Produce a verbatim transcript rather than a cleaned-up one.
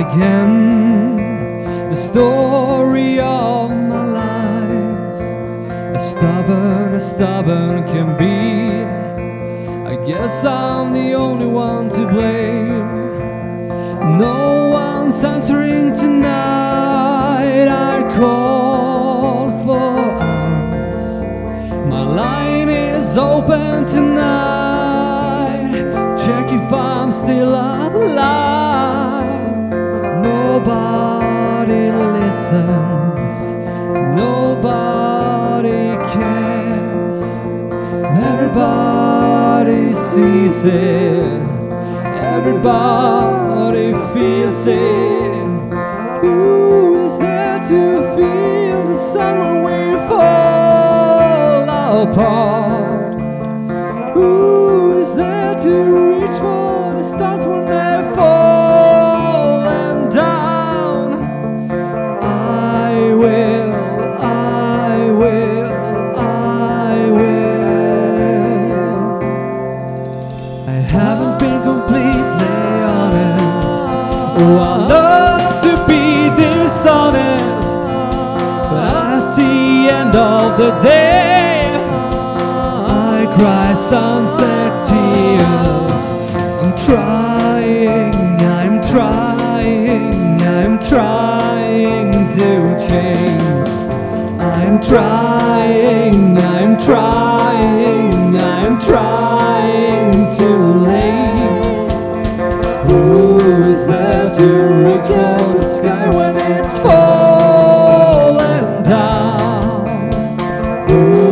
again the story of my life. As stubborn as stubborn can be, I guess I'm the only one to blame. No one's answering tonight. I call for us. My line is open tonight. Check if I'm still alive. Nobody listens. Nobody cares. Everybody sees it. Everybody feels it. Who is there to feel the sun when we fall apart? Who is there to reach for the stars when they're falling down? I will, I will, I will. I haven't been completely honest. Oh, I love to be dishonest, but at the end of the day, I cry sunset tears. I'm trying, I'm trying, I'm trying to change. I'm trying, I'm trying, I'm trying too late. Who is there to reach for the sky when it's falling down? Who